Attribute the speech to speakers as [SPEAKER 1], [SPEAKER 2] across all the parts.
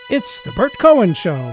[SPEAKER 1] It's the Bert Cohen Show.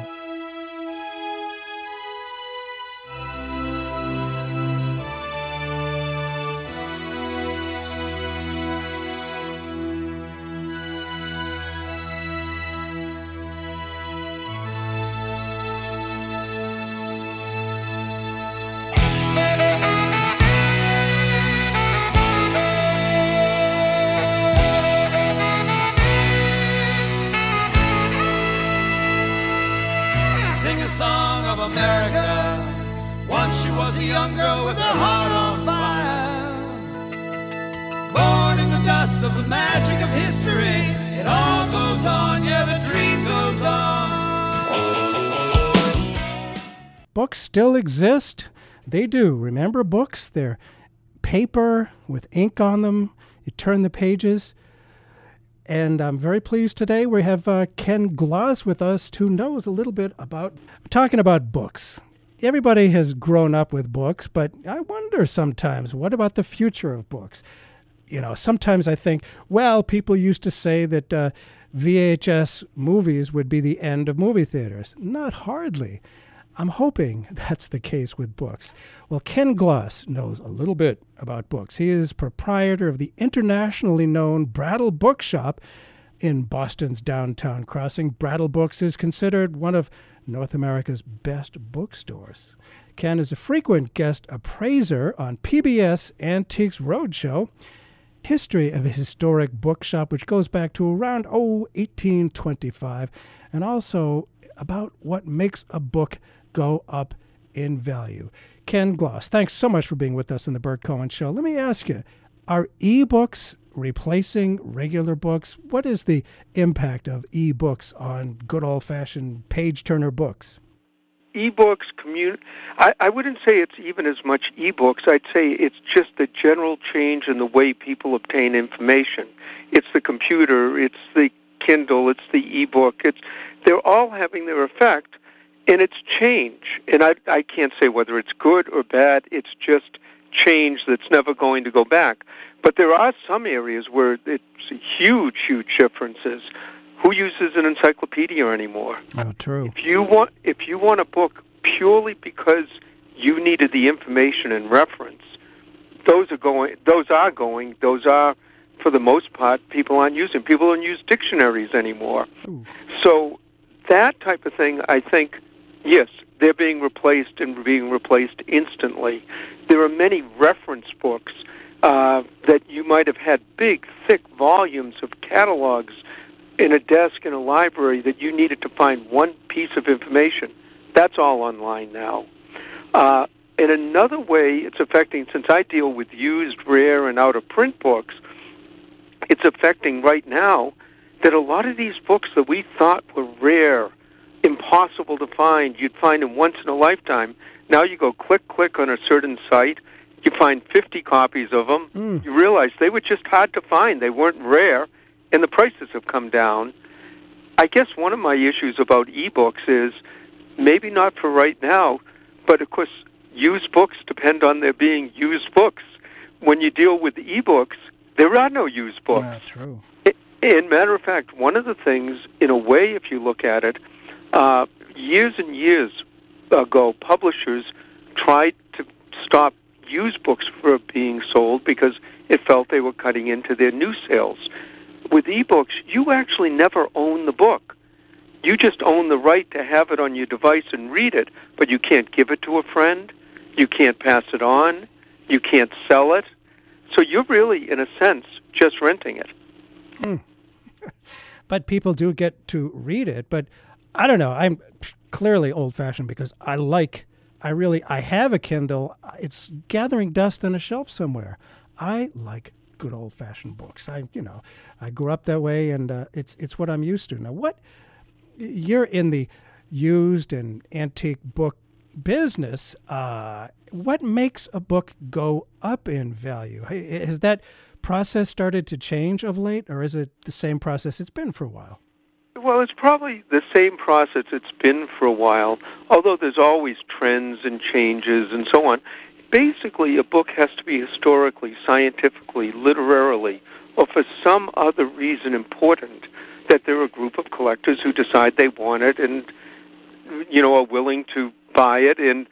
[SPEAKER 1] Books still exist. They do. Remember books? They're paper with ink on them. You turn the pages. And I'm very pleased today we have Ken Gloss with us, who knows a little bit about talking about books. Everybody has grown up with books, but I wonder sometimes, what about the future of books? You know, sometimes I think, well, people used to say that VHS movies would be the end of movie theaters. Not hardly. I'm hoping that's the case with books. Well, Ken Gloss knows a little bit about books. He is proprietor of the internationally known Brattle Bookshop in Boston's downtown crossing. Brattle Books is considered one of North America's best bookstores. Ken is a frequent guest appraiser on PBS Antiques Roadshow. History of a historic bookshop, which goes back to around 1825, and also about what makes a book go up in value. Ken Gloss, thanks so much for being with us in the Bert Cohen Show. Let me ask you, are e-books replacing regular books? What is the impact of e-books on good old-fashioned page-turner books?
[SPEAKER 2] E-books, I wouldn't say it's even as much e-books. I'd say it's just the general change in the way people obtain information. It's the computer, it's the Kindle, it's the e-book. They're all having their effect, and it's change. And I can't say whether it's good or bad. It's just change that's never going to go back. But there are some areas where it's huge, huge differences. Who uses an encyclopedia anymore?
[SPEAKER 1] Oh, true.
[SPEAKER 2] If you want a book purely because you needed the information and reference, those are for the most part people aren't using. People don't use dictionaries anymore. Ooh. So that type of thing, I think, yes, they're being replaced and being replaced instantly. There are many reference books that you might have had big, thick volumes of catalogs in a desk in a library that you needed to find one piece of information. That's all online now. In another way, it's affecting, since I deal with used, rare, and out-of-print books, it's affecting right now that a lot of these books that we thought were rare, impossible to find, you'd find them once in a lifetime. Now you go click on a certain site, you find 50 copies of them. You realize they were just hard to find. They weren't rare, and the prices have come down. I guess one of my issues about e-books is, maybe not for right now, but of course, used books depend on there being used books. When you deal with e-books, there are no used books.
[SPEAKER 1] Yeah, true.
[SPEAKER 2] And matter of fact, one of the things, in a way, if you look at it, years and years ago, publishers tried to stop used books from being sold because it felt they were cutting into their new sales. With e-books, you actually never own the book. You just own the right to have it on your device and read it, but you can't give it to a friend. You can't pass it on. You can't sell it. So you're really, in a sense, just renting it.
[SPEAKER 1] But people do get to read it. But I don't know. I'm clearly old-fashioned because I have a Kindle. It's gathering dust on a shelf somewhere. I like good old-fashioned books. I grew up that way, and it's what I'm used to. Now, you're in the used and antique book business. What makes a book go up in value? Has that process started to change of late, or is it the same process it's been for a while?
[SPEAKER 2] Well, it's probably the same process it's been for a while, although there's always trends and changes and so on. Basically, a book has to be historically, scientifically, literarily, or for some other reason important that there are a group of collectors who decide they want it and, are willing to buy it. And,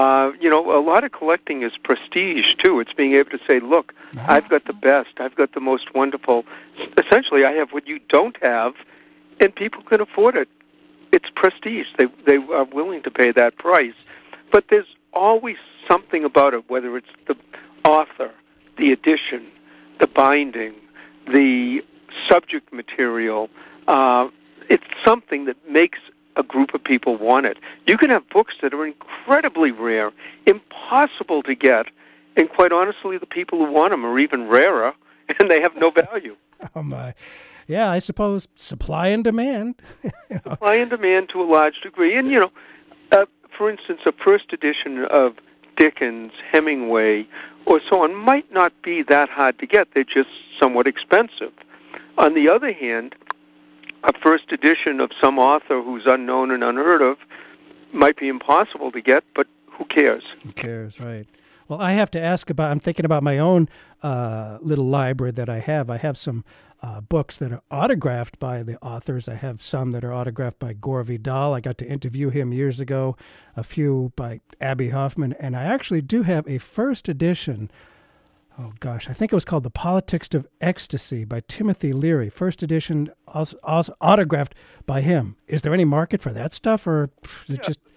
[SPEAKER 2] a lot of collecting is prestige, too. It's being able to say, look, I've got the best. I've got the most wonderful. Essentially, I have what you don't have, and people can afford it. It's prestige. They are willing to pay that price. But there's always something about it, whether it's the author, the edition, the binding, the subject material. It's something that makes a group of people want it. You can have books that are incredibly rare, impossible to get, and quite honestly, the people who want them are even rarer, and they have no value.
[SPEAKER 1] Oh, my. Yeah, I suppose supply and demand.
[SPEAKER 2] Supply and demand to a large degree. And, for instance, a first edition of Dickens, Hemingway, or so on might not be that hard to get. They're just somewhat expensive. On the other hand, a first edition of some author who's unknown and unheard of might be impossible to get, but who cares?
[SPEAKER 1] Who cares, right. Well, I have to ask about, I'm thinking about my own little library that I have. I have some books that are autographed by the authors. I have some that are autographed by Gore Vidal. I got to interview him years ago, a few by Abbie Hoffman, and I actually do have a first edition. Oh, gosh, I think it was called The Politics of Ecstasy by Timothy Leary. First edition, also autographed by him. Is there any market for that stuff, or is it just...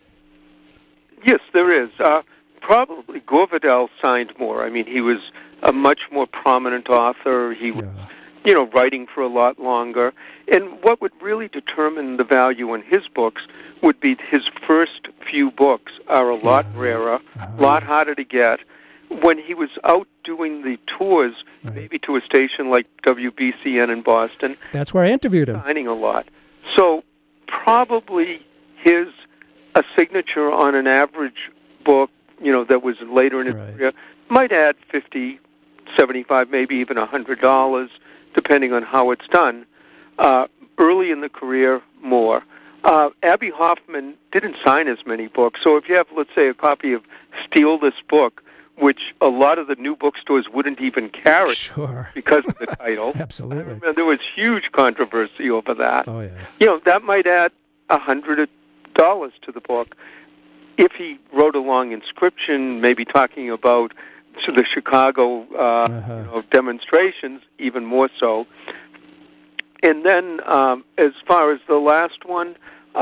[SPEAKER 2] Yes, there is. Probably Gore Vidal signed more. I mean, he was a much more prominent author. He was, writing for a lot longer. And what would really determine the value in his books would be his first few books are a lot rarer, a lot harder to get. When he was out doing the tours, maybe to a station like WBCN in Boston.
[SPEAKER 1] That's where I interviewed him.
[SPEAKER 2] Signing a lot. So probably a signature on an average book, that was later in his career, might add $50, $75, maybe even $100, depending on how it's done. Early in the career, more. Abbie Hoffman didn't sign as many books. So if you have, let's say, a copy of Steal This Book, which a lot of the new bookstores wouldn't even carry because of the title.
[SPEAKER 1] Absolutely.
[SPEAKER 2] I remember there was huge controversy over that.
[SPEAKER 1] Oh, yeah.
[SPEAKER 2] That might add $100 to the book. If he wrote a long inscription, maybe talking about the Chicago demonstrations, even more so. And then as far as the last one,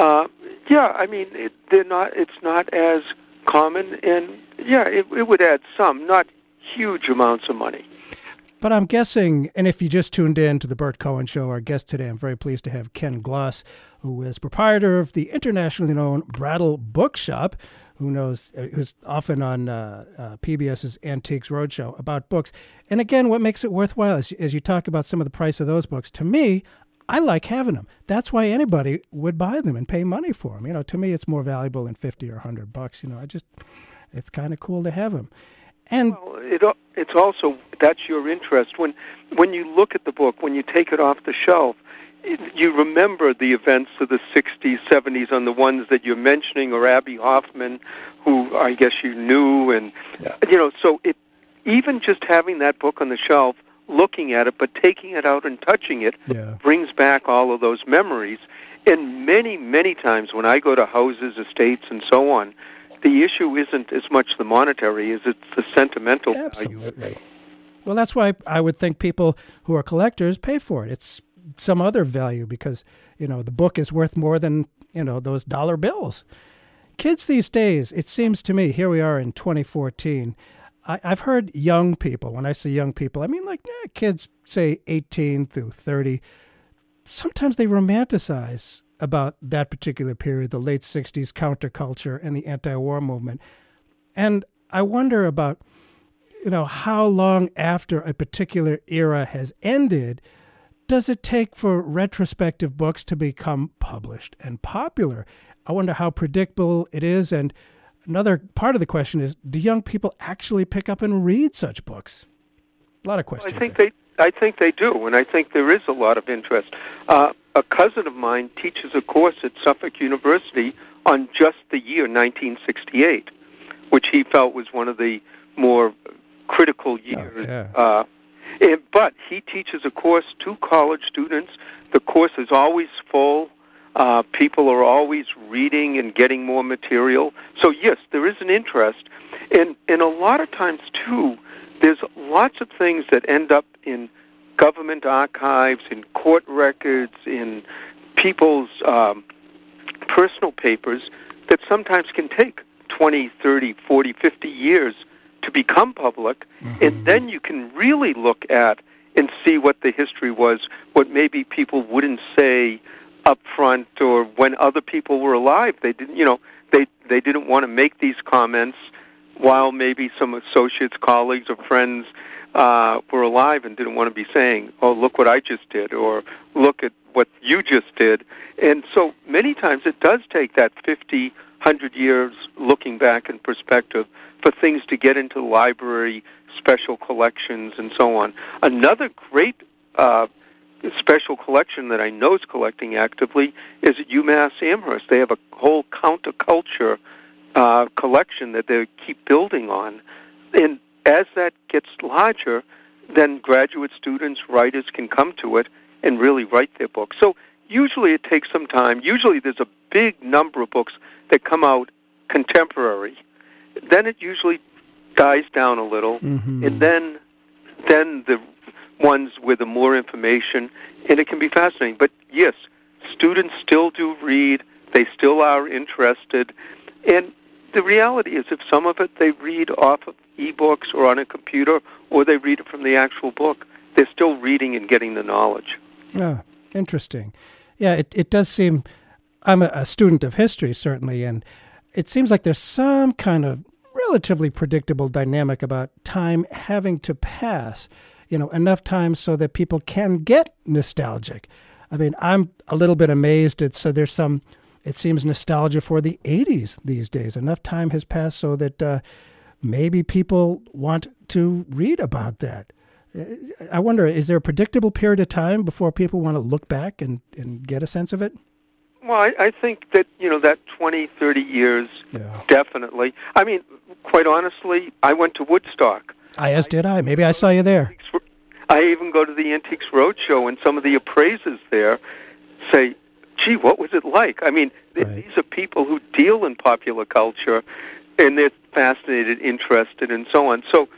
[SPEAKER 2] it's not as common, and it would add some, not huge amounts of money.
[SPEAKER 1] But I'm guessing, and if you just tuned in to the Bert Cohen Show, our guest today, I'm very pleased to have Ken Gloss, who is proprietor of the internationally known Brattle Bookshop, who's often on PBS's Antiques Roadshow about books. And again, what makes it worthwhile is, as you talk about some of the price of those books, to me, I like having them. That's why anybody would buy them and pay money for them. To me, it's more valuable than $50 or $100. It's kind of cool to have them. And
[SPEAKER 2] it's also, that's your interest. When you look at the book, when you take it off the shelf, you remember the events of the 60s, 70s on the ones that you're mentioning, or Abbie Hoffman, who I guess you knew. And, so even just having that book on the shelf, looking at it, but taking it out and touching it brings back all of those memories. And many, many times when I go to houses, estates, and so on, the issue isn't as much the monetary as it's the sentimental
[SPEAKER 1] Absolutely.
[SPEAKER 2] value.
[SPEAKER 1] Well, that's why I would think people who are collectors pay for it. It's some other value because, the book is worth more than, those dollar bills. Kids these days, it seems to me, here we are in 2014, I've heard young people, when I say young people, I mean kids, say 18 through 30, sometimes they romanticize about that particular period, the late 60s counterculture and the anti-war movement. And I wonder about, how long after a particular era has ended does it take for retrospective books to become published and popular? I wonder how predictable it is. And another part of the question is, do young people actually pick up and read such books? A lot of questions.
[SPEAKER 2] I think they do, and I think there is a lot of interest. A cousin of mine teaches a course at Suffolk University on just the year 1968, which he felt was one of the more critical years. But he teaches a course to college students. The course is always full. People are always reading and getting more material. So, yes, there is an interest. And a lot of times, too, there's lots of things that end up in government archives, in court records, in people's personal papers that sometimes can take 20, 30, 40, 50 years to become public. Mm-hmm. And then you can really look at and see what the history was, what maybe people wouldn't say up front, or when other people were alive, they didn't, they didn't want to make these comments while maybe some associates, colleagues, or friends were alive and didn't want to be saying, "Oh, look what I just did," or "Look at what you just did." And so many times it does take that 50, 100 years looking back in perspective for things to get into the library, special collections, and so on. Another great special collection that I know is collecting actively is at UMass Amherst. They have a whole counterculture collection that they keep building on. And as that gets larger, then graduate students, writers can come to it and really write their books. So usually it takes some time. Usually there's a big number of books that come out contemporary. Then it usually dies down a little, mm-hmm. and then the ones with the more information, and it can be fascinating. But yes, students still do read. They still are interested. And the reality is, if some of it they read off of ebooks or on a computer, or they read it from the actual book, they're still reading and getting the knowledge.
[SPEAKER 1] Oh, interesting. Yeah, it does seem, I'm a student of history, certainly, and it seems like there's some kind of relatively predictable dynamic about time having to pass, enough time so that people can get nostalgic. I mean, I'm a little bit amazed at, so there's some, it seems, nostalgia for the 80s these days. Enough time has passed so that maybe people want to read about that. I wonder, is there a predictable period of time before people want to look back and get a sense of it?
[SPEAKER 2] Well, I think that, that 20, 30 years, definitely. I mean, quite honestly, I went to Woodstock.
[SPEAKER 1] As did I. Maybe I saw you there.
[SPEAKER 2] I even go to the Antiques Roadshow, and some of the appraisers there say, gee, what was it like? I mean, These are people who deal in popular culture, and they're fascinated, interested, and so on. So,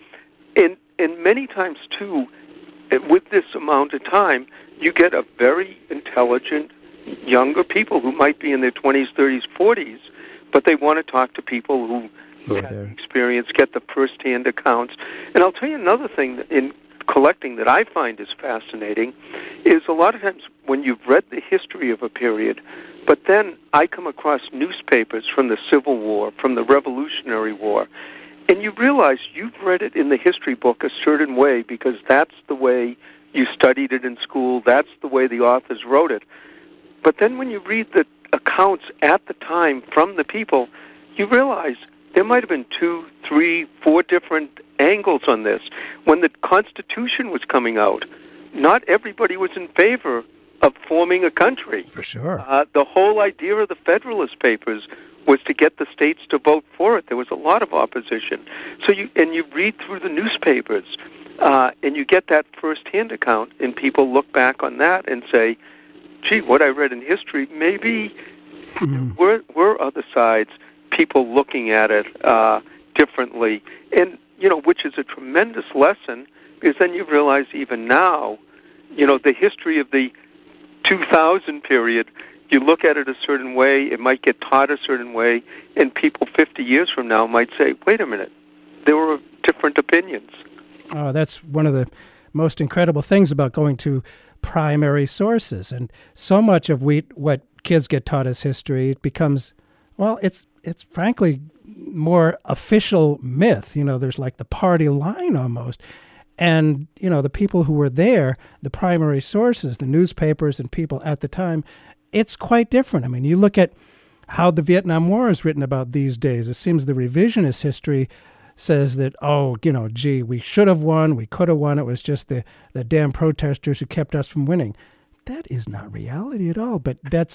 [SPEAKER 2] and many times, too, with this amount of time, you get a very intelligent, younger people who might be in their 20s, 30s, 40s, but they want to talk to people who have experience, get the first-hand accounts. And I'll tell you another thing in collecting that I find is fascinating is a lot of times when you've read the history of a period, but then I come across newspapers from the Civil War, from the Revolutionary War, and you realize you've read it in the history book a certain way because that's the way you studied it in school, that's the way the authors wrote it. But then when you read the accounts at the time from the people, you realize there might have been 2, 3, 4 different angles on this. When the Constitution was coming out, not everybody was in favor of forming a country.
[SPEAKER 1] For sure.
[SPEAKER 2] The whole idea of the Federalist Papers was to get the states to vote for it. There was a lot of opposition. So you read through the newspapers, and you get that first-hand account, and people look back on that and say, gee, what I read in history, maybe were other sides, people looking at it differently. And, which is a tremendous lesson, because then you realize even now, the history of the 2000 period, you look at it a certain way, it might get taught a certain way, and people 50 years from now might say, wait a minute, there were different opinions.
[SPEAKER 1] Oh, that's one of the most incredible things about going to primary sources. And so much of what kids get taught as history, it becomes, well, it's frankly more official myth. There's like the party line almost. And, the people who were there, the primary sources, the newspapers and people at the time, it's quite different. I mean, you look at how the Vietnam War is written about these days. It seems the revisionist history says that, gee, we should have won, we could have won. It was just the damn protesters who kept us from winning. That is not reality at all. But that's,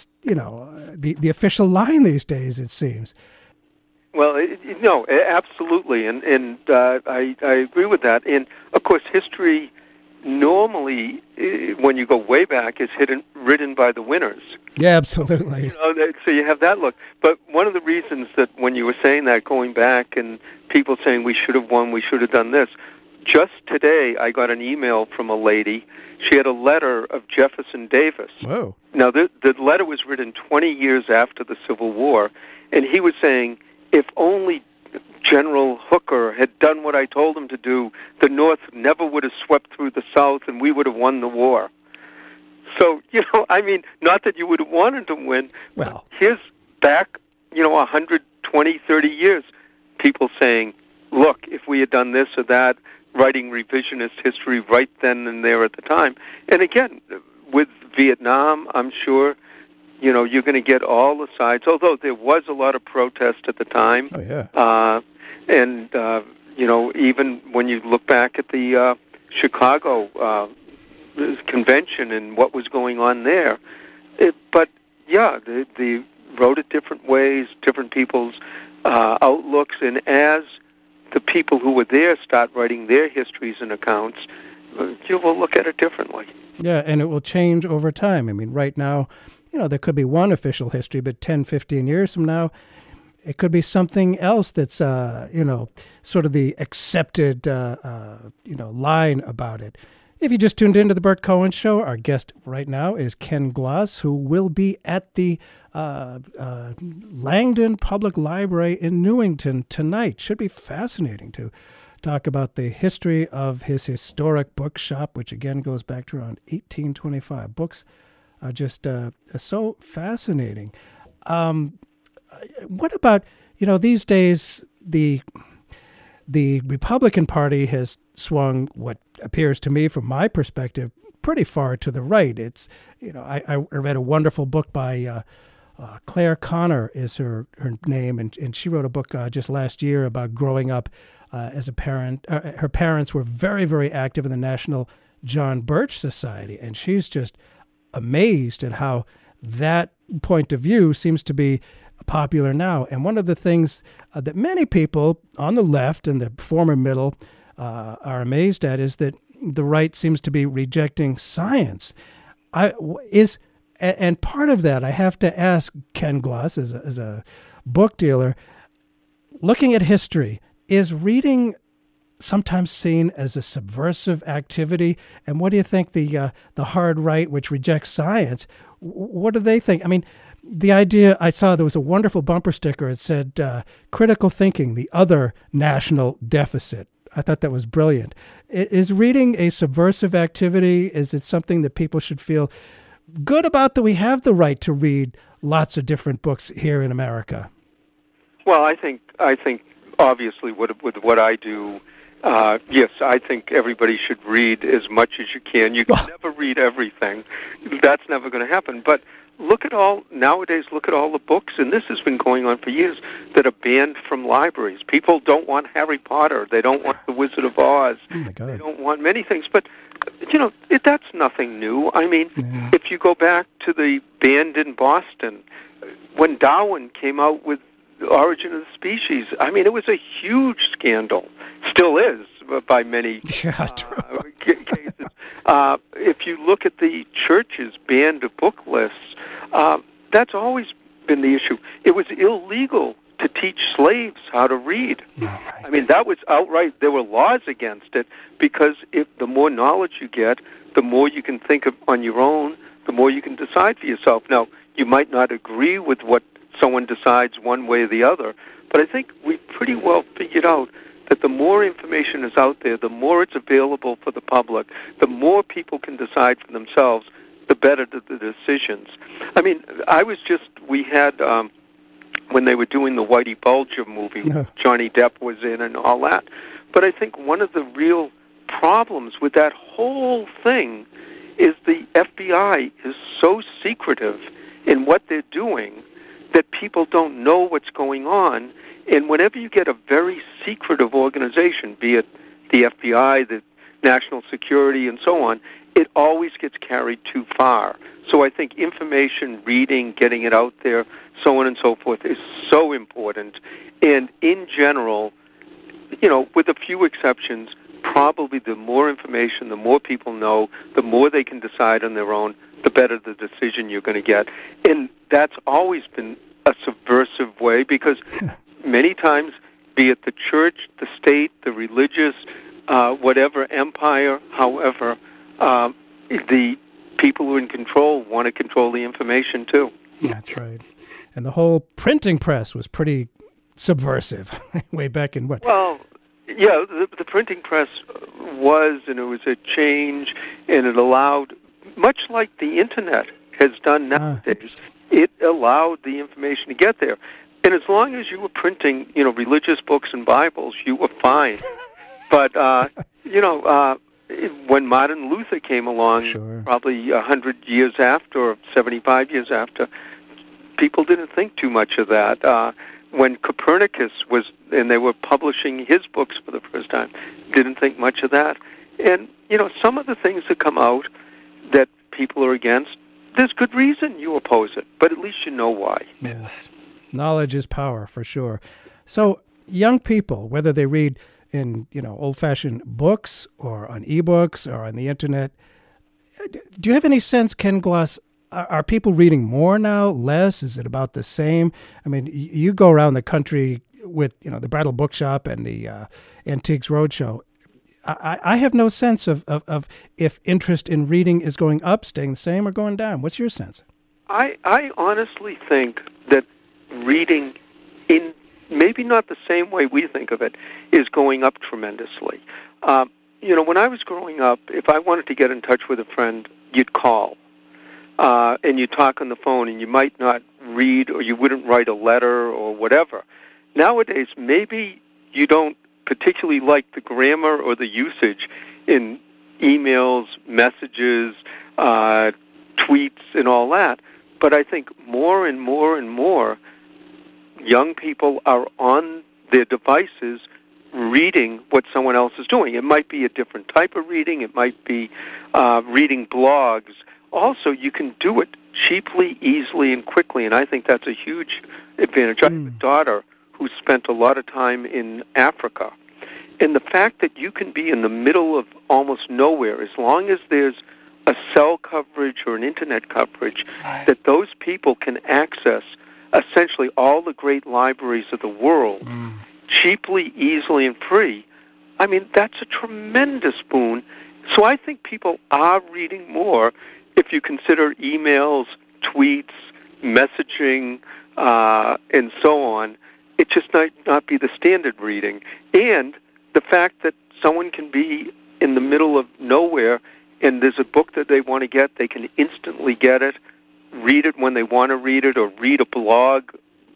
[SPEAKER 1] the official line these days, it seems.
[SPEAKER 2] Well, absolutely, and I agree with that. And of course, history normally, when you go way back, is written by the winners.
[SPEAKER 1] Yeah, absolutely.
[SPEAKER 2] You know, so you have that look. But one of the reasons that when you were saying that, going back and people saying we should have won, we should have done this, just today I got an email from a lady. She had a letter of Jefferson Davis.
[SPEAKER 1] Whoa.
[SPEAKER 2] Now, the letter was written 20 years after the Civil War, and he was saying, if only General Hooker had done what I told him to do, the North never would have swept through the South and we would have won the war. So, you know, I mean, not that you would have wanted to win.
[SPEAKER 1] Well,
[SPEAKER 2] here's back, 120, 30 years, people saying, look, if we had done this or that, writing revisionist history right then and there at the time. And again, with Vietnam, I'm sure, you're going to get all the sides, although there was a lot of protest at the time.
[SPEAKER 1] Oh, yeah.
[SPEAKER 2] Even when you look back at the Chicago convention and what was going on there. They wrote it different ways, different people's outlooks, and as the people who were there start writing their histories and accounts, you will look at it differently.
[SPEAKER 1] Yeah, and it will change over time. I mean, right now, there could be one official history, but 10, 15 years from now, it could be something else that's, sort of the accepted, line about it. If you just tuned into the Bert Cohen Show, our guest right now is Ken Gloss, who will be at the Langdon Public Library in Newington tonight. Should be fascinating to talk about the history of his historic bookshop, which again goes back to around 1825. Books are just so fascinating. What about, these days the Republican Party has swung what appears to me, from my perspective, pretty far to the right. It's, I read a wonderful book by Claire Connor is her name, and she wrote a book just last year about growing up as a parent. Her parents were very, very active in the National John Birch Society, and she's just amazed at how that point of view seems to be popular now. And one of the things that many people on the left and the former middle are amazed at is that the right seems to be rejecting science. And part of that, I have to ask Ken Gloss, as a book dealer, looking at history, is reading sometimes seen as a subversive activity? And what do you think the hard right, which rejects science, what do they think? I mean, the idea, I saw there was a wonderful bumper sticker. It said, critical thinking, the other national deficit. I thought that was brilliant. Is reading a subversive activity? Is it something that people should feel good about, that we have the right to read lots of different books here in America?
[SPEAKER 2] Well, I think obviously with what I do, yes, I think everybody should read as much as you can. You can never read everything. That's never going to happen. But look at all the books, and this has been going on for years, that are banned from libraries. People don't want Harry Potter. They don't want The Wizard of Oz.
[SPEAKER 1] Oh my God.
[SPEAKER 2] They don't want many things. But, that's nothing new. I mean, If you go back to the ban in Boston, when Darwin came out with The Origin of the Species, I mean, it was a huge scandal. Still is, by many cases. If you look at the church's ban to book lists, that's always been the issue. It was illegal to teach slaves how to read.
[SPEAKER 1] Right.
[SPEAKER 2] I mean, that was outright. There were laws against it, because the more knowledge you get, the more you can think of on your own, the more you can decide for yourself. Now, you might not agree with what someone decides one way or the other, but I think we pretty well figured out that the more information is out there, the more it's available for the public, the more people can decide for themselves, the better the decisions. I mean, we had, when they were doing the Whitey Bulger movie, Johnny Depp was in and all that, but I think one of the real problems with that whole thing is the FBI is so secretive in what they're doing that people don't know what's going on. And whenever you get a very secretive organization, be it the FBI, the national security, and so on, it always gets carried too far. So I think information, reading, getting it out there, so on and so forth, is so important. And in general, with a few exceptions, probably the more information, the more people know, the more they can decide on their own, the better the decision you're going to get. And that's always been a subversive way, because many times, be it the church, the state, the religious, whatever empire, however, the people who are in control want to control the information too.
[SPEAKER 1] That's right. And the whole printing press was pretty subversive way back in what?
[SPEAKER 2] Well, yeah, the printing press was, and it was a change, and it allowed, much like the Internet has done nowadays, it allowed the information to get there. And as long as you were printing, religious books and Bibles, you were fine. But, when Martin Luther came along,
[SPEAKER 1] sure,
[SPEAKER 2] probably 100 years after, or 75 years after, people didn't think too much of that. When Copernicus was, and they were publishing his books for the first time, didn't think much of that. And, some of the things that come out that people are against, there's good reason you oppose it, but at least you know why.
[SPEAKER 1] Yes. Knowledge is power, for sure. So young people, whether they read in, old-fashioned books or on ebooks or on the Internet, do you have any sense, Ken Gloss, are people reading more now, less? Is it about the same? I mean, you go around the country with, the Brattle Bookshop and the Antiques Roadshow. I have no sense of if interest in reading is going up, staying the same, or going down. What's your sense?
[SPEAKER 2] I honestly think that reading, in maybe not the same way we think of it, is going up tremendously. When I was growing up, if I wanted to get in touch with a friend, you'd call. And you talk on the phone, and you might not read, or you wouldn't write a letter or whatever. Nowadays, maybe you don't particularly like the grammar or the usage in emails, messages, tweets, and all that, but I think more and more and more young people are on their devices reading what someone else is doing. It might be a different type of reading. It might be reading blogs. Also, you can do it cheaply, easily, and quickly, and I think that's a huge advantage. I have a daughter who spent a lot of time in Africa, and the fact that you can be in the middle of almost nowhere, as long as there's a cell coverage or an Internet coverage, that those people can access essentially all the great libraries of the world cheaply, easily, and free. I mean, that's a tremendous boon. So I think people are reading more if you consider emails, tweets, messaging, and so on. It just might not be the standard reading. And the fact that someone can be in the middle of nowhere and there's a book that they want to get, they can instantly get it, read it when they want to read it, or read a blog,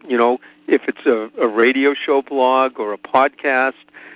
[SPEAKER 2] if it's a radio show blog or a podcast.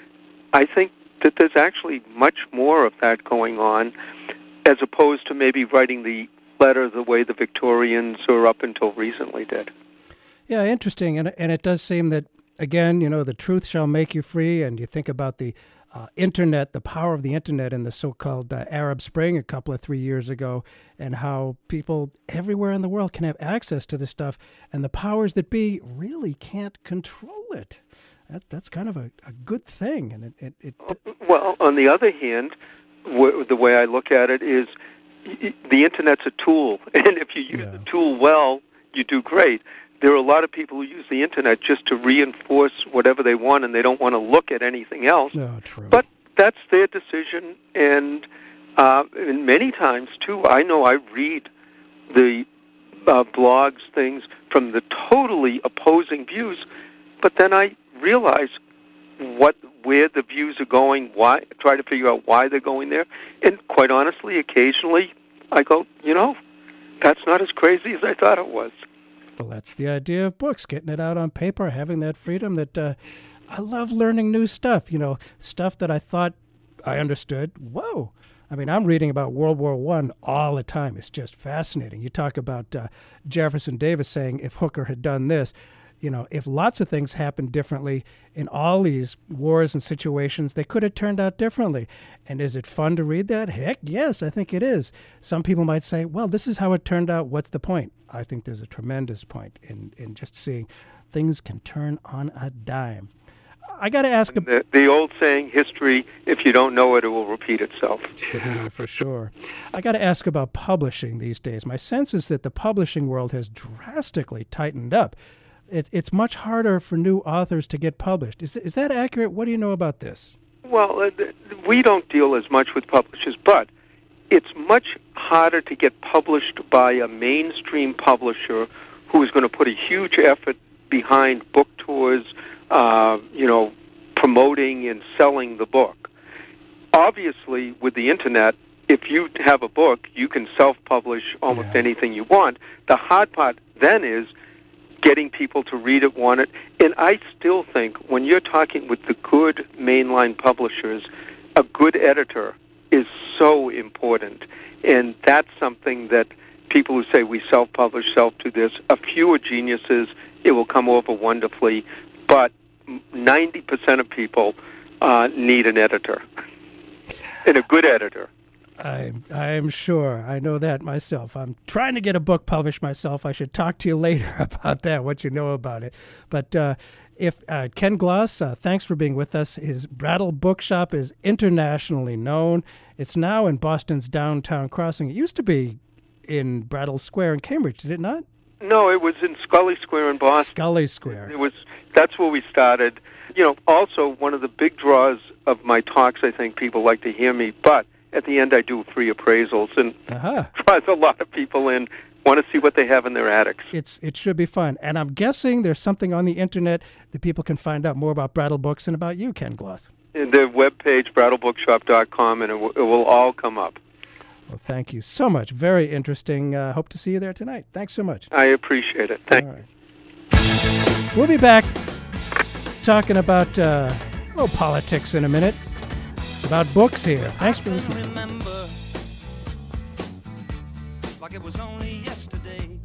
[SPEAKER 2] I think that there's actually much more of that going on, as opposed to maybe writing the letter the way the Victorians or up until recently did.
[SPEAKER 1] Yeah, interesting. And it does seem that, again, the truth shall make you free, and you think about the Internet, the power of the Internet in the so-called Arab Spring a couple of 3 years ago, and how people everywhere in the world can have access to this stuff, and the powers that be really can't control it. That's kind of a good thing. And it
[SPEAKER 2] Well, on the other hand, the way I look at it is the Internet's a tool, and if you use the tool well, you do great. There are a lot of people who use the Internet just to reinforce whatever they want, and they don't want to look at anything else.
[SPEAKER 1] Oh, true.
[SPEAKER 2] But that's their decision, and many times, too, I know I read the blogs, things from the totally opposing views, but then I realize where the views are going, try to figure out why they're going there, and quite honestly, occasionally, I go, that's not as crazy as I thought it was.
[SPEAKER 1] Well, that's the idea of books, getting it out on paper, having that freedom that I love learning new stuff, stuff that I thought I understood. Whoa. I mean, I'm reading about World War I all the time. It's just fascinating. You talk about Jefferson Davis saying if Hooker had done this, if lots of things happened differently in all these wars and situations, they could have turned out differently. And is it fun to read that? Heck, yes, I think it is. Some people might say, well, this is how it turned out. What's the point? I think there's a tremendous point in just seeing things can turn on a dime. I got to ask
[SPEAKER 2] the old saying, history, if you don't know it, it will repeat itself.
[SPEAKER 1] For sure. I got to ask about publishing these days. My sense is that the publishing world has drastically tightened up. It's much harder for new authors to get published. Is that accurate? What do you know about this?
[SPEAKER 2] Well, we don't deal as much with publishers, but it's much harder to get published by a mainstream publisher who is going to put a huge effort behind book tours, promoting and selling the book. Obviously, with the Internet, if you have a book, you can self-publish almost anything you want. The hard part then is getting people to read it, want it. And I still think when you're talking with the good mainline publishers, a good editor is so important. And that's something that people who say we self-publish, self-do this, a few are geniuses, it will come over wonderfully, but 90% of people need an editor, and a good editor.
[SPEAKER 1] I'm sure. I know that myself. I'm trying to get a book published myself. I should talk to you later about that, what you know about it. But if Ken Gloss, thanks for being with us. His Brattle Bookshop is internationally known. It's now in Boston's downtown crossing. It used to be in Brattle Square in Cambridge, did it not?
[SPEAKER 2] No, it was in Scully Square in Boston.
[SPEAKER 1] Scully Square.
[SPEAKER 2] That's where we started. Also one of the big draws of my talks, I think people like to hear me, but at the end I do free appraisals and draws a lot of people in, want to see what they have in their attics.
[SPEAKER 1] It should be fun. And I'm guessing there's something on the Internet that people can find out more about Brattle Books and about you, Ken Gloss.
[SPEAKER 2] The webpage, brattlebookshop.com, and it will all come up.
[SPEAKER 1] Well, thank you so much. Very interesting. Hope to see you there tonight. Thanks so much.
[SPEAKER 2] I appreciate it. Thank you.
[SPEAKER 1] All right. We'll be back talking about politics in a minute. About books here. Thanks for listening.
[SPEAKER 3] Remember, like it was only yesterday.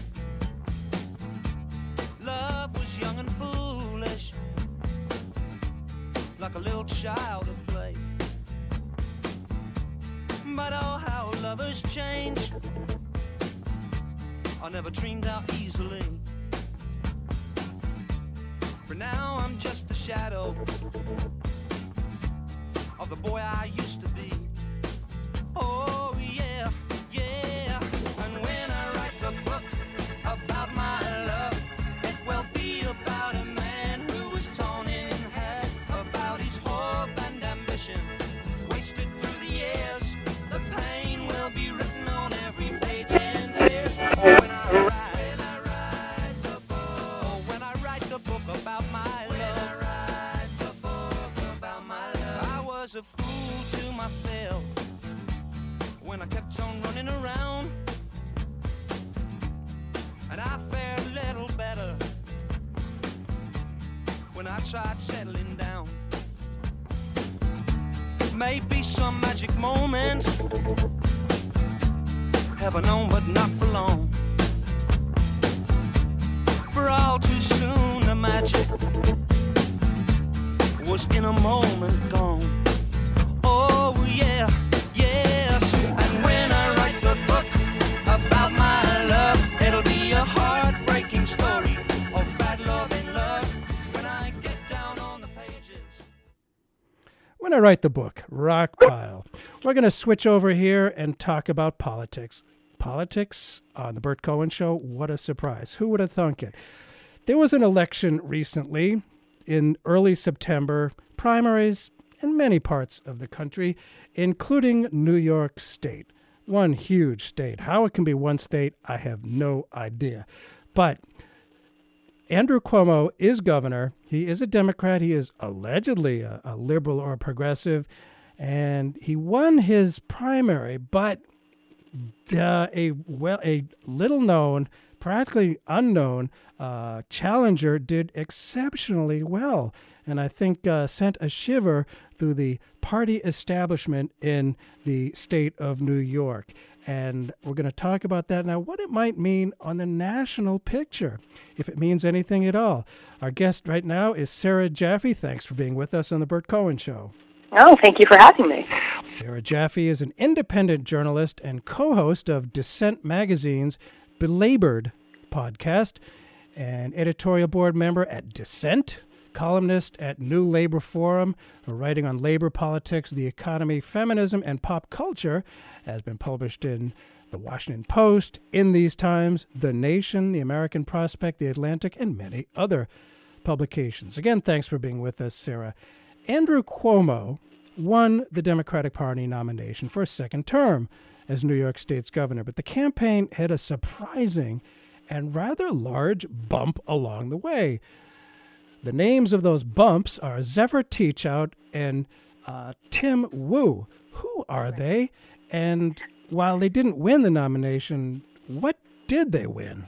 [SPEAKER 3] Love was young and foolish, like a little child at play. But oh, how lovers change. I never dreamed out easily. For now I'm just a shadow of the boy I used to be. Oh yeah, yeah. And when I write the book about my love, it will be about a man who was torn in half, about his hope and ambition, wasted through the years. The pain will be written on every page and tears. When I write the book, when I write the book about my love, I was a fool to myself when I kept on running around, and I fared a little better when I tried settling down. Maybe some magic moments have I known, but not for long. For all too soon the magic was in a moment gone. Oh yeah, yes. And when I write the book about my love, it'll be a heartbreaking story of bad love and love when I get down on the pages.
[SPEAKER 1] When I write the book, rock pile. We're going to switch over here and talk about politics. Politics on the Bert Cohen Show. What a surprise. Who would have thunk it? There was an election recently in early September, primaries in many parts of the country, including New York State. One huge state. How it can be one state, I have no idea. But Andrew Cuomo is governor. He is a Democrat. He is allegedly a liberal or a progressive. And he won his primary, but a little-known, practically unknown challenger did exceptionally well, and I think sent a shiver through the party establishment in the state of New York. And we're going to talk about that now, what it might mean on the national picture, if it means anything at all. Our guest right now is Sarah Jaffe. Thanks for being with us on The Bert Cohen Show.
[SPEAKER 4] Oh, thank you for having me.
[SPEAKER 1] Sarah Jaffe is an independent journalist and co-host of Dissent Magazine's Belabored podcast, and editorial board member at Dissent, columnist at New Labor Forum. Her writing on labor politics, the economy, feminism, and pop culture has been published in The Washington Post, In These Times, The Nation, The American Prospect, The Atlantic, and many other publications. Again, thanks for being with us, Sarah. Andrew Cuomo won the Democratic Party nomination for a second term as New York State's governor, but the campaign had a surprising and rather large bump along the way. The names of those bumps are Zephyr Teachout and Tim Wu. Who are they? And while they didn't win the nomination, what did they win?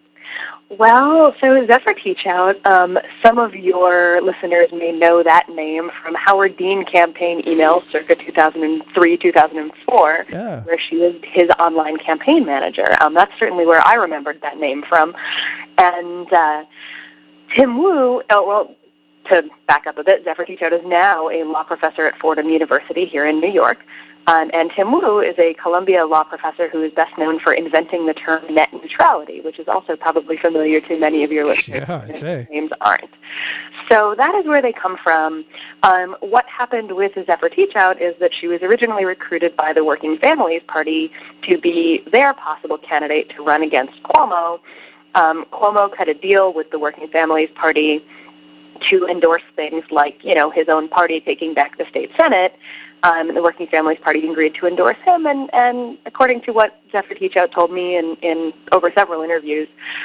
[SPEAKER 4] Well, so Zephyr Teachout, some of your listeners may know that name from Howard Dean campaign emails circa 2003, 2004, where she was his online campaign manager. That's certainly where I remembered that name from. And Tim Wu, to back up a bit, Zephyr Teachout is now a law professor at Fordham University here in New York. And Tim Wu is a Columbia law professor who is best known for inventing the term net neutrality, which is also probably familiar to many of your listeners.
[SPEAKER 1] Yeah, I'd say.
[SPEAKER 4] Names aren't. So that is where they come from. What happened with Zephyr Teachout is that she was originally recruited by the Working Families Party to be their possible candidate to run against Cuomo. Cuomo cut a deal with the Working Families Party to endorse things like, his own party taking back the state Senate. The Working Families Party agreed to endorse him, and according to what Zephyr Teachout told me in over several interviews,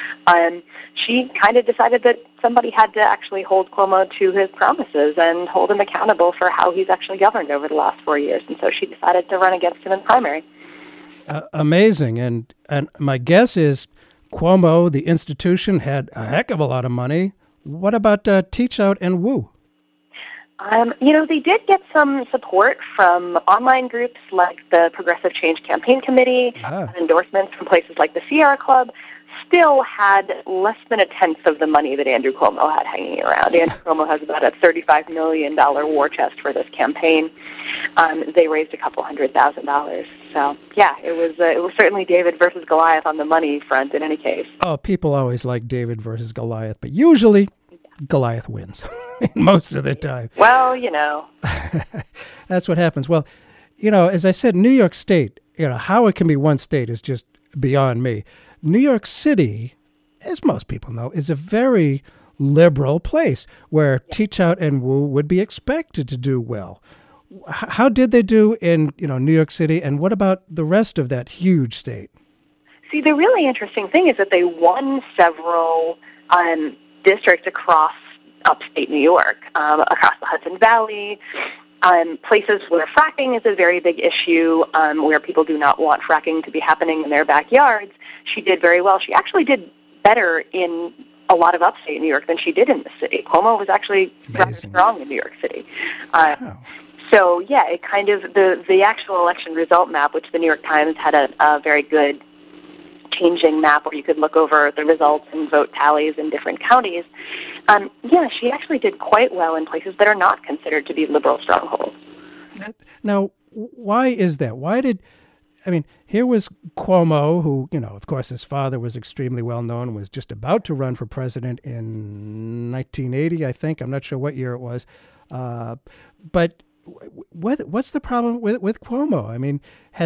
[SPEAKER 4] she kind of decided that somebody had to actually hold Cuomo to his promises and hold him accountable for how he's actually governed over the last 4 years, and so she decided to run against him in the primary.
[SPEAKER 1] Amazing, and my guess is Cuomo, the institution, had a heck of a lot of money. What about Teachout and Wu?
[SPEAKER 4] They did get some support from online groups like the Progressive Change Campaign Committee, endorsements from places like the Sierra Club. Still had less than a tenth of the money that Andrew Cuomo had hanging around. Andrew Cuomo has about a $35 million war chest for this campaign. They raised a couple $100,000. So, yeah, it was certainly David versus Goliath on the money front in any case.
[SPEAKER 1] Oh, people always like David versus Goliath, but usually Goliath wins most of the time.
[SPEAKER 4] Well,
[SPEAKER 1] That's what happens. Well, as I said, New York State, how it can be one state is just beyond me. New York City, as most people know, is a very liberal place where Teachout and Wu would be expected to do well. How did they do in New York City, and what about the rest of that huge state?
[SPEAKER 4] See, the really interesting thing is that they won several districts across upstate New York, across the Hudson Valley, places where fracking is a very big issue, where people do not want fracking to be happening in their backyards. She did very well. She actually did better in a lot of upstate New York than she did in the city. Cuomo was actually rather strong in New York City.
[SPEAKER 1] Wow.
[SPEAKER 4] So, yeah, it kind of, the actual election result map, which the New York Times had a very good changing map where you could look over the results and vote tallies in different counties. She actually did quite well in places that are not considered to be liberal strongholds.
[SPEAKER 1] Now, why is that? Here was Cuomo, who, of course, his father was extremely well known, was just about to run for president in 1980, I think. I'm not sure what year it was. But what's the problem with Cuomo?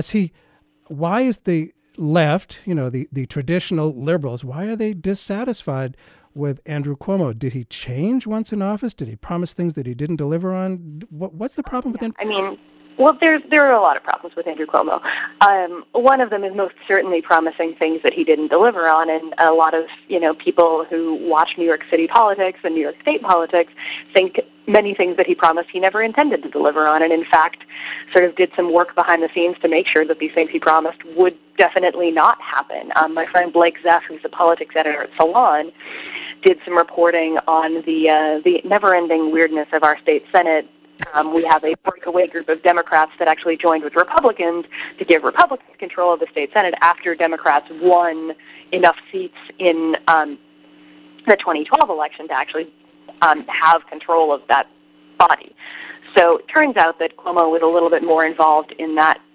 [SPEAKER 1] Why is the left, the traditional liberals, why are they dissatisfied with Andrew Cuomo? Did he change once in office? Did he promise things that he didn't deliver on? What's the problem with him?
[SPEAKER 4] Well, there are a lot of problems with Andrew Cuomo. One of them is most certainly promising things that he didn't deliver on, and a lot of people who watch New York City politics and New York State politics think many things that he promised he never intended to deliver on, and in fact sort of did some work behind the scenes to make sure that these things he promised would definitely not happen. My friend Blake Zeff, who's a politics editor at Salon, did some reporting on the never-ending weirdness of our state Senate. We have a breakaway group of Democrats that actually joined with Republicans to give Republicans control of the state Senate after Democrats won enough seats in the 2012 election to actually have control of that body. So it turns out that Cuomo was a little bit more involved in that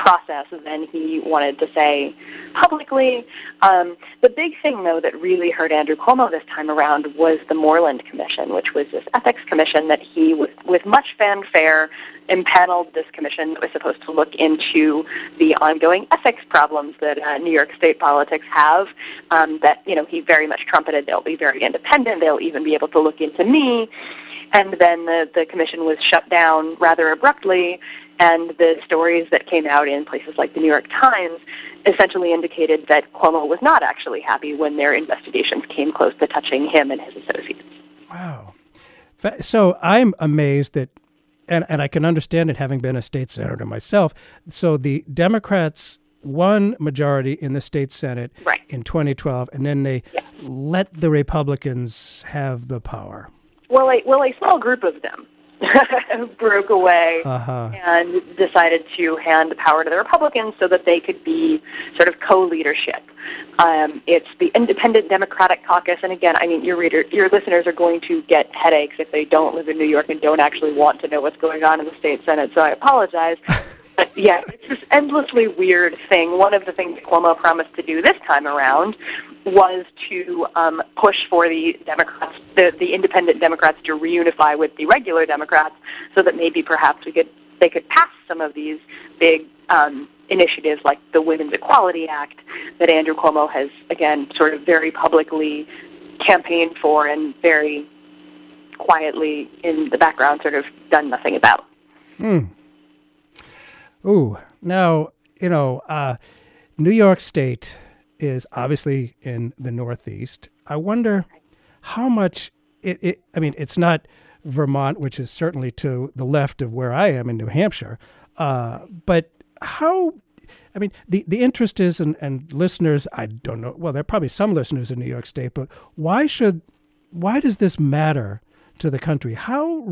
[SPEAKER 4] process than he wanted to say publicly. The big thing, though, that really hurt Andrew Cuomo this time around was the Moreland Commission, which was this ethics commission that he, with much fanfare, impaneled this commission that was supposed to look into the ongoing ethics problems that New York State politics have, that, he very much trumpeted. They'll be very independent. They'll even be able to look into me. And then the commission was shut down rather abruptly, and the stories that came out in places like the New York Times essentially indicated that Cuomo was not actually happy when their investigations came close to touching him and his associates.
[SPEAKER 1] Wow. So I'm amazed that, and I can understand it having been a state senator myself, so the Democrats won majority in the state Senate in 2012, and then they let the Republicans have the power.
[SPEAKER 4] Well, a small group of them broke away and decided to hand the power to the Republicans so that they could be sort of co-leadership. It's the Independent Democratic Caucus, and again, your listeners are going to get headaches if they don't live in New York and don't actually want to know what's going on in the state Senate, so I apologize. But yeah, it's this endlessly weird thing. One of the things that Cuomo promised to do this time around was to push for the Democrats, the independent Democrats, to reunify with the regular Democrats, so that maybe perhaps they could pass some of these big initiatives like the Women's Equality Act that Andrew Cuomo has, again, sort of very publicly campaigned for and very quietly in the background sort of done nothing about.
[SPEAKER 1] Ooh, now, New York State is obviously in the Northeast. I wonder how much it's not Vermont, which is certainly to the left of where I am in New Hampshire, but how, the interest is, and listeners, I don't know, well, there are probably some listeners in New York State, but why does this matter to the country? How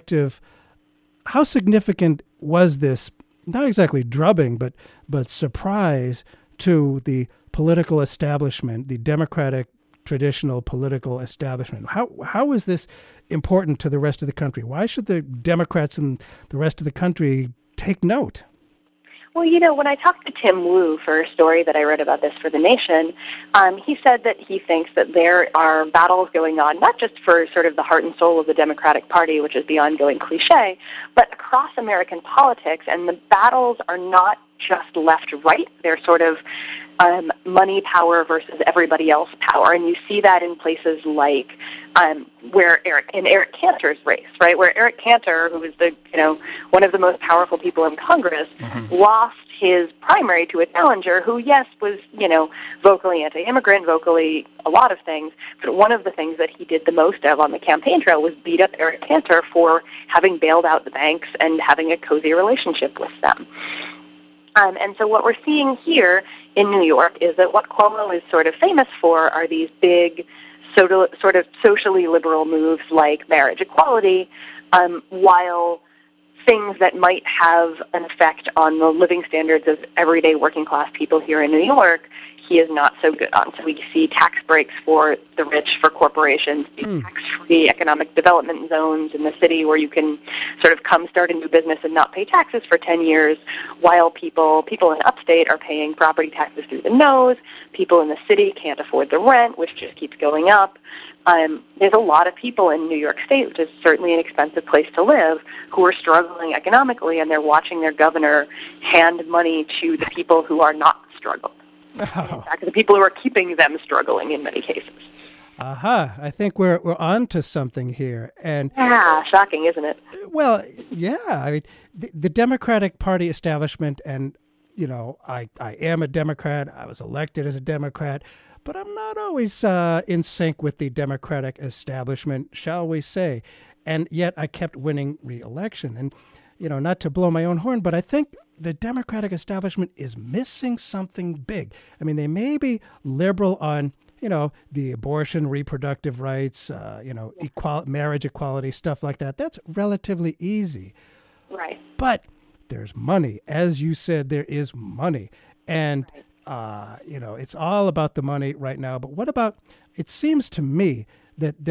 [SPEAKER 1] significant was this, not exactly drubbing, but surprise to the political establishment, the Democratic traditional political establishment? How is this important to the rest of the country? Why should the Democrats and the rest of the country take note?
[SPEAKER 4] Well, when I talked to Tim Wu for a story that I wrote about this for The Nation, he said that he thinks that there are battles going on, not just for sort of the heart and soul of the Democratic Party, which is the ongoing cliche, but across American politics, and the battles are not just left-right. They're sort of money power versus everybody else power, and you see that in places like where Eric Cantor's race, right, where Eric Cantor, who is one of the most powerful people in Congress, lost his primary to a challenger who, yes, was vocally anti-immigrant, vocally a lot of things, but one of the things that he did the most of on the campaign trail was beat up Eric Cantor for having bailed out the banks and having a cozy relationship with them. And so what we're seeing here in New York is that what Cuomo is sort of famous for are these big sort of socially liberal moves like marriage equality, while things that might have an effect on the living standards of everyday working class people here in New York, he is not so good on. So we see tax breaks for the rich, for corporations, tax-free economic development zones in the city where you can sort of come start a new business and not pay taxes for 10 years, while people in upstate are paying property taxes through the nose. People in the city can't afford the rent, which just keeps going up. There's a lot of people in New York State, which is certainly an expensive place to live, who are struggling economically, and they're watching their governor hand money to the people who are not struggling. In fact, the people who are keeping them struggling in many cases.
[SPEAKER 1] I think we're on to something here. And
[SPEAKER 4] shocking, isn't it?
[SPEAKER 1] Well, yeah. The Democratic Party establishment, and, I am a Democrat. I was elected as a Democrat, but I'm not always in sync with the Democratic establishment, shall we say. And yet I kept winning re-election. And, not to blow my own horn, but I think the Democratic establishment is missing something big. They may be liberal on, the abortion, reproductive rights, marriage equality, stuff like that. That's relatively easy.
[SPEAKER 4] Right.
[SPEAKER 1] But there's money. As you said, there is money. And, it's all about the money right now. But what about, it seems to me that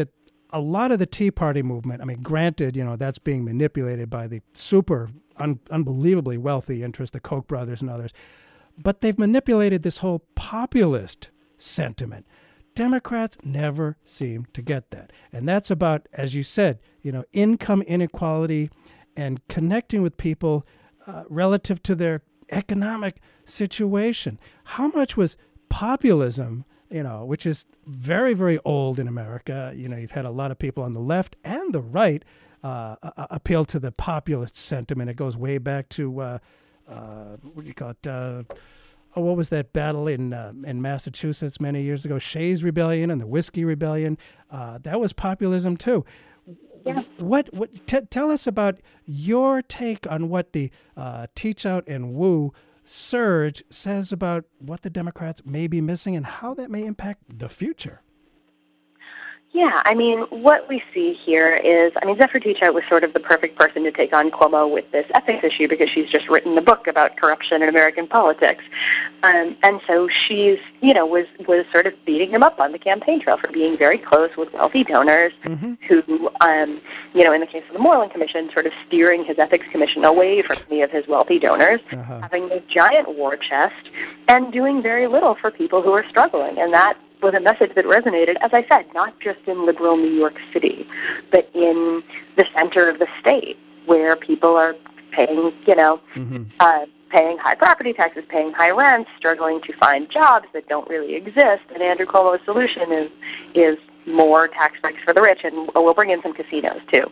[SPEAKER 1] a lot of the Tea Party movement, I mean, granted, that's being manipulated by the unbelievably wealthy interests, the Koch brothers and others, but they've manipulated this whole populist sentiment. Democrats never seem to get that. And that's about, as you said, income inequality and connecting with people relative to their economic situation. How much was populism, which is very, very old in America? You've had a lot of people on the left and the right appeal to the populist sentiment. It goes way back to, what do you call it? What was that battle in Massachusetts many years ago? Shays Rebellion and the Whiskey Rebellion. That was populism too. Yeah. Tell us about your take on what the Teach Out and Woo surge says about what the Democrats may be missing and how that may impact the future.
[SPEAKER 4] Yeah, I mean, what we see here is, Zephyr Teachout was sort of the perfect person to take on Cuomo with this ethics issue because she's just written a book about corruption in American politics. And so she's, was sort of beating him up on the campaign trail for being very close with wealthy donors who, in the case of the Moreland Commission, sort of steering his ethics commission away from many of his wealthy donors, having a giant war chest, and doing very little for people who are struggling. And that was a message that resonated, as I said, not just in liberal New York City, but in the center of the state, where people are paying, paying high property taxes, paying high rents, struggling to find jobs that don't really exist. And Andrew Cuomo's solution is more tax breaks for the rich, and we'll bring in some casinos too.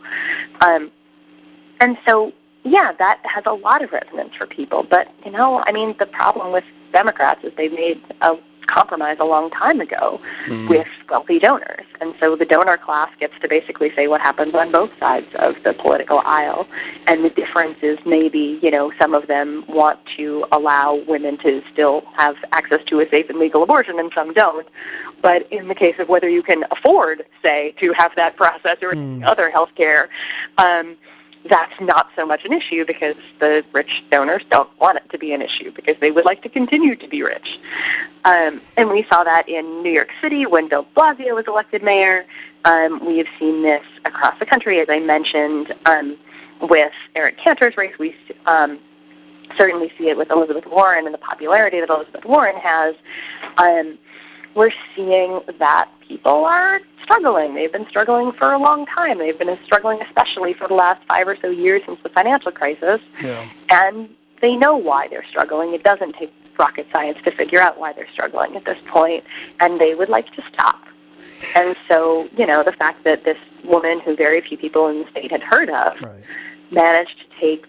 [SPEAKER 4] And so, yeah, that has a lot of resonance for people. But, the problem with Democrats is they made a compromise a long time ago with wealthy donors. And so the donor class gets to basically say what happens on both sides of the political aisle. And the difference is maybe, some of them want to allow women to still have access to a safe and legal abortion and some don't. But in the case of whether you can afford, say, to have that process or other health care, that's not so much an issue because the rich donors don't want it to be an issue because they would like to continue to be rich. And we saw that in New York City when Bill de Blasio was elected mayor. We have seen this across the country, as I mentioned, with Eric Cantor's race. We certainly see it with Elizabeth Warren and the popularity that Elizabeth Warren has. We're seeing that people are struggling. They've been struggling for a long time. They've been struggling especially for the last 5 or so years since the financial crisis. Yeah. And they know why they're struggling. It doesn't take rocket science to figure out why they're struggling at this point, and they would like to stop. And so, the fact that this woman, who very few people in the state had heard of, managed to take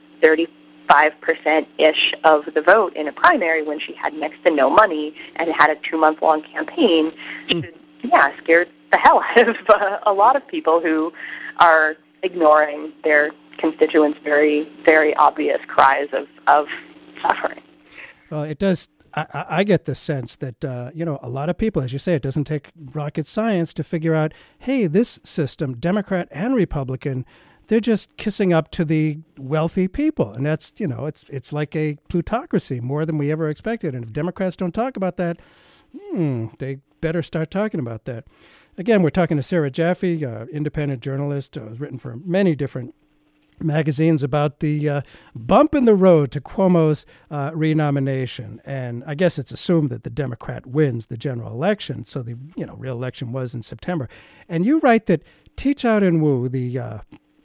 [SPEAKER 4] 35%-ish of the vote in a primary when she had next to no money and had a 2-month-long campaign, scared the hell out of a lot of people who are ignoring their constituents' very, very obvious cries of suffering.
[SPEAKER 1] Well, it does. I get the sense that, a lot of people, as you say, it doesn't take rocket science to figure out, hey, this system, Democrat and Republican, they're just kissing up to the wealthy people. And that's, it's like a plutocracy, more than we ever expected. And if Democrats don't talk about that, they better start talking about that. Again, we're talking to Sarah Jaffe, independent journalist, who's written for many different magazines about the bump in the road to Cuomo's renomination. And I guess it's assumed that the Democrat wins the general election. So the real election was in September. And you write that Teach Out and Woo, the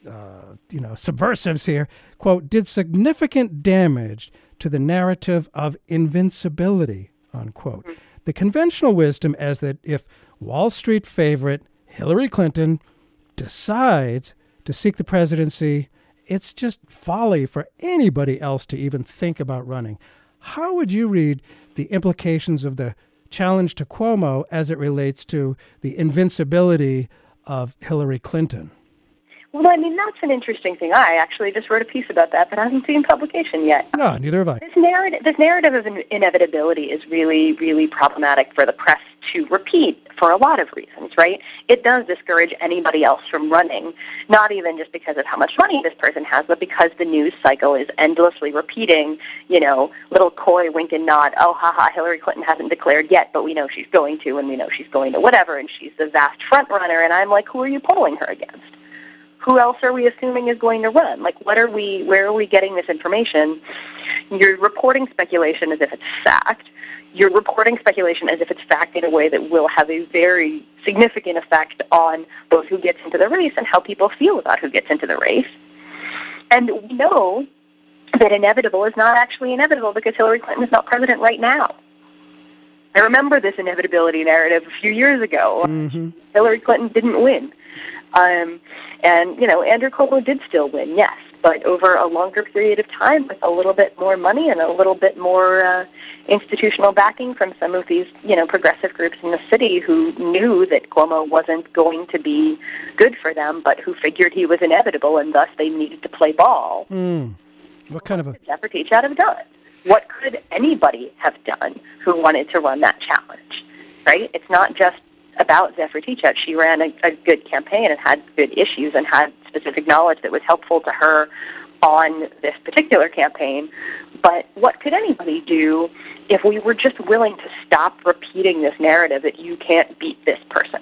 [SPEAKER 1] subversives here, quote, did significant damage to the narrative of invincibility, unquote. The conventional wisdom is that if Wall Street favorite Hillary Clinton decides to seek the presidency, it's just folly for anybody else to even think about running. How would you read the implications of the challenge to Cuomo as it relates to the invincibility of Hillary Clinton?
[SPEAKER 4] Well, I mean, that's an interesting thing. I actually just wrote a piece about that hasn't seen publication yet.
[SPEAKER 1] No, neither have I.
[SPEAKER 4] This narrative of inevitability is really, really problematic for the press to repeat for a lot of reasons, right? It does discourage anybody else from running, not even just because of how much money this person has, but because the news cycle is endlessly repeating, little coy wink and nod, oh, haha, Hillary Clinton hasn't declared yet, but we know she's going to, and we know she's going to whatever, and she's the vast front runner, and I'm like, who are you polling her against? Who else are we assuming is going to run? Like, where are we getting this information? You're reporting speculation as if it's fact. You're reporting speculation as if it's fact in a way that will have a very significant effect on both who gets into the race and how people feel about who gets into the race. And we know that inevitable is not actually inevitable because Hillary Clinton is not president right now. I remember this inevitability narrative a few years ago. Mm-hmm. Hillary Clinton didn't win. And, Andrew Cuomo did still win, yes, but over a longer period of time with a little bit more money and a little bit more institutional backing from some of these, progressive groups in the city who knew that Cuomo wasn't going to be good for them, but who figured he was inevitable and thus they needed to play ball.
[SPEAKER 1] What kind of
[SPEAKER 4] could Zephyr Teachout have done? What could anybody have done who wanted to run that challenge, right? It's not just about Zephyr Teachout. She ran a good campaign and had good issues and had specific knowledge that was helpful to her on this particular campaign. But what could anybody do if we were just willing to stop repeating this narrative that you can't beat this person?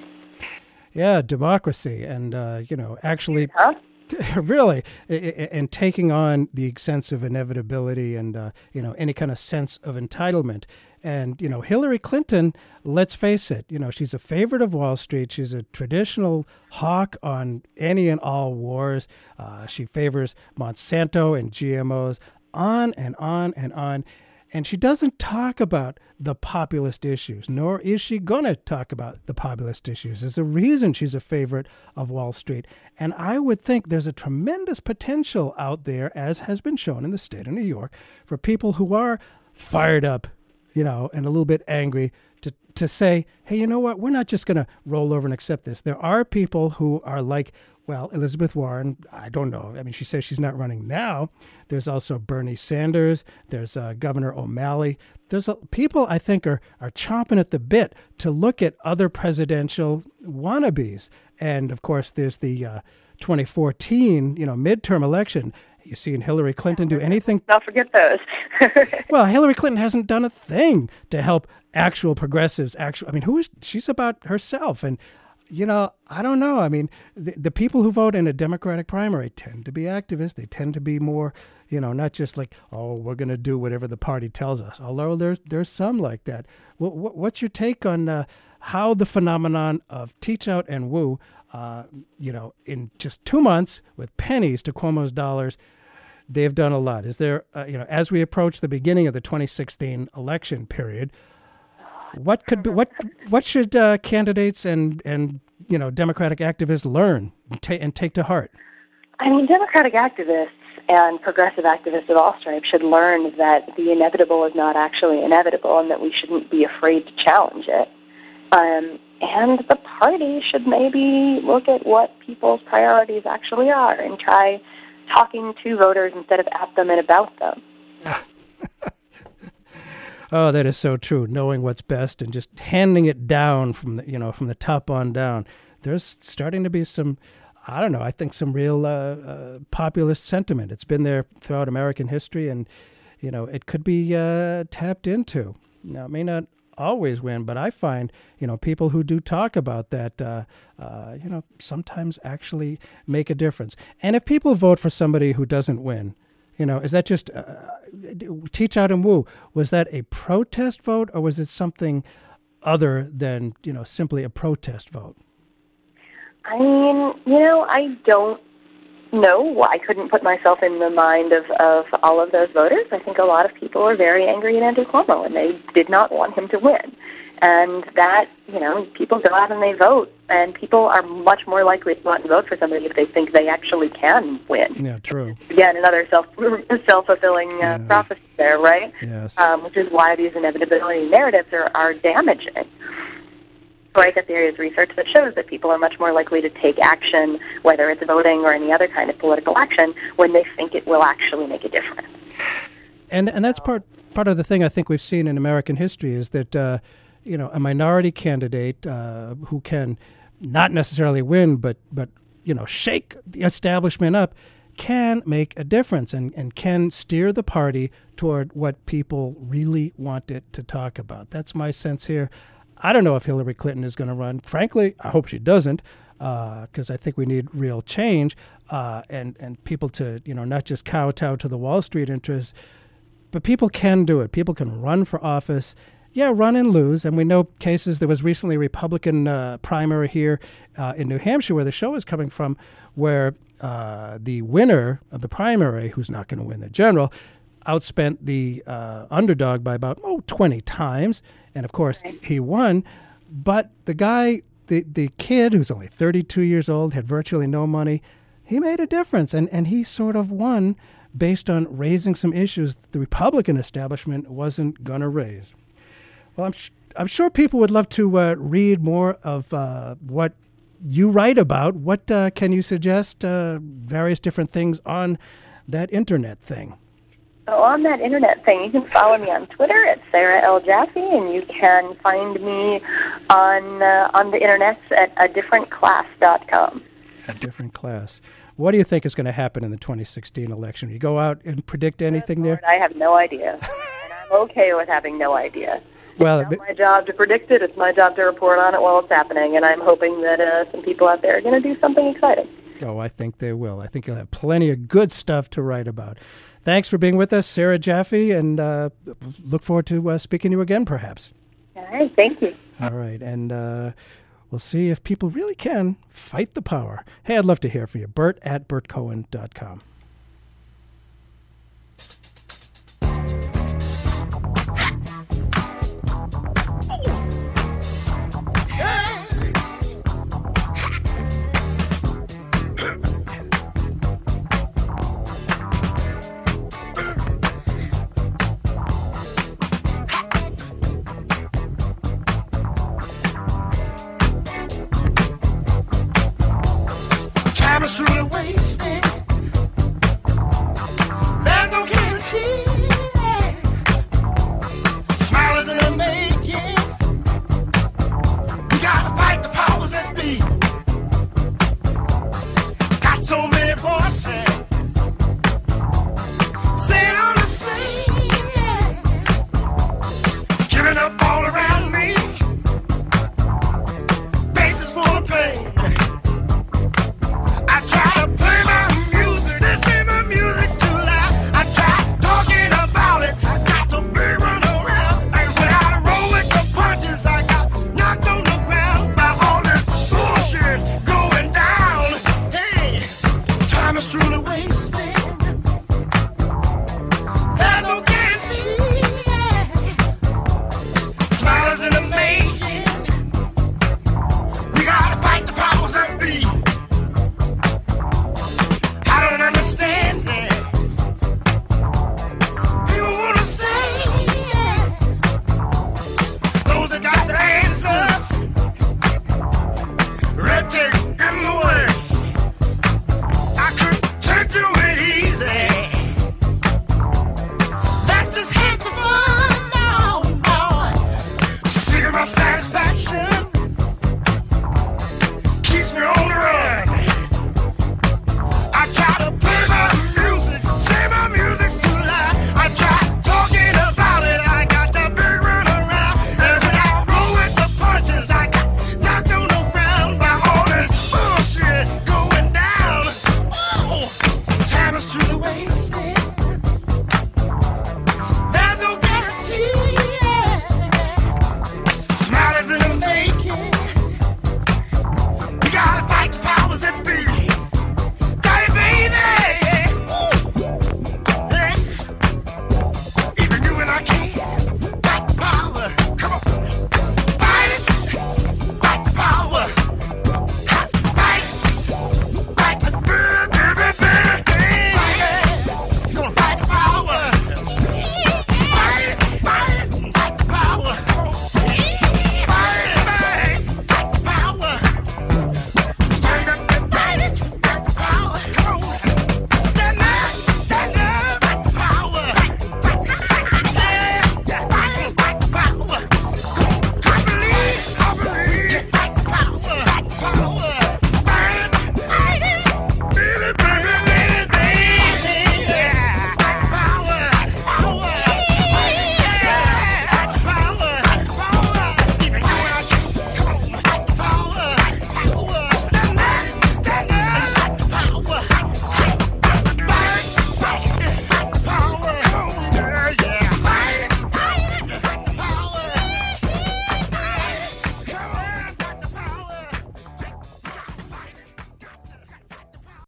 [SPEAKER 1] Yeah, democracy and, actually...
[SPEAKER 4] Huh?
[SPEAKER 1] Really, and taking on the sense of inevitability and, any kind of sense of entitlement. And, Hillary Clinton, let's face it, she's a favorite of Wall Street. She's a traditional hawk on any and all wars. She favors Monsanto and GMOs, on and on and on. And she doesn't talk about the populist issues, nor is she going to talk about the populist issues. There's a reason she's a favorite of Wall Street. And I would think there's a tremendous potential out there, as has been shown in the state of New York, for people who are fired up, and a little bit angry to say, hey, you know what? We're not just going to roll over and accept this. There are people who are like, well, Elizabeth Warren, I don't know. I mean, she says she's not running now. There's also Bernie Sanders. There's Governor O'Malley. There's people I think are chomping at the bit to look at other presidential wannabes. And, of course, there's the 2014, midterm election. You seen Hillary Clinton do anything?
[SPEAKER 4] Don't forget those.
[SPEAKER 1] Well, Hillary Clinton hasn't done a thing to help actual progressives. She's about herself. And, I don't know. I mean, the people who vote in a Democratic primary tend to be activists. They tend to be more, not just like, oh, we're going to do whatever the party tells us. Although there's some like that. What's your take on how the phenomenon of Teachout and Wu, in just 2 months with pennies to Cuomo's dollars, they've done a lot. Is there, as we approach the beginning of the 2016 election period, what should candidates and Democratic activists learn and take to heart?
[SPEAKER 4] I mean, Democratic activists and progressive activists of all stripes should learn that the inevitable is not actually inevitable and that we shouldn't be afraid to challenge it. And the party should maybe look at what people's priorities actually are and try talking to voters instead of at them and about them.
[SPEAKER 1] Oh, that is so true. Knowing what's best and just handing it down from the top on down. There's starting to be some, I don't know, I think some real populist sentiment. It's been there throughout American history, and it could be tapped into. Now, it may not always win, but I find people who do talk about that sometimes actually make a difference. And if people vote for somebody who doesn't win, is that just Teachout and Wu? Was that a protest vote, or was it something other than simply a protest vote?
[SPEAKER 4] I mean, I don't know. I couldn't put myself in the mind of all of those voters. I think a lot of people are very angry at Andrew Cuomo, and they did not want him to win. And that, people go out and they vote, and people are much more likely to go out and vote for somebody if they think they actually can win.
[SPEAKER 1] Yeah, true.
[SPEAKER 4] Again, another self-fulfilling prophecy there, right?
[SPEAKER 1] Yes.
[SPEAKER 4] Which is why these inevitability narratives are damaging. Right, that there is research that shows that people are much more likely to take action, whether it's voting or any other kind of political action, when they think it will actually make a difference.
[SPEAKER 1] And that's part of the thing I think we've seen in American history is that a minority candidate who can not necessarily win, but shake the establishment up, can make a difference and can steer the party toward what people really want it to talk about. That's my sense here. I don't know if Hillary Clinton is going to run. Frankly, I hope she doesn't, because I think we need real change and people to, not just kowtow to the Wall Street interests, but people can do it. People can run for office. Yeah, run and lose. And we know cases. There was recently a Republican primary here in New Hampshire, where the show is coming from, where the winner of the primary, who's not going to win the general, outspent the underdog by about 20 times. And, of course, he won. But the guy, the kid, who's only 32 years old, had virtually no money, he made a difference. And he sort of won based on raising some issues the Republican establishment wasn't going to raise. Well, I'm sure people would love to read more of what you write about. What can you suggest? Various different things on that internet thing.
[SPEAKER 4] So on that internet thing, you can follow me on Twitter at Sarah L. Jaffe, and you can find me on the internet at adifferentclass.com. A different class. What do you think is going to happen in the 2016 election? You go out and predict anything there? I have no idea, and I'm okay with having no idea.
[SPEAKER 1] Well,
[SPEAKER 4] it's not my job to predict it. It's my job to report on it while it's happening, and I'm hoping that some people out there are going to do something exciting.
[SPEAKER 1] Oh, I think they will. I think you'll have plenty of good stuff to write about. Thanks for being with us, Sarah Jaffe, and look forward to speaking to you again, perhaps.
[SPEAKER 4] All right, thank you.
[SPEAKER 1] All right, and we'll see if people really can fight the power. Hey, I'd love to hear from you. Bert at bertcohen.com.
[SPEAKER 3] Time is truly wasted. There's no guarantee. Smile is in the making.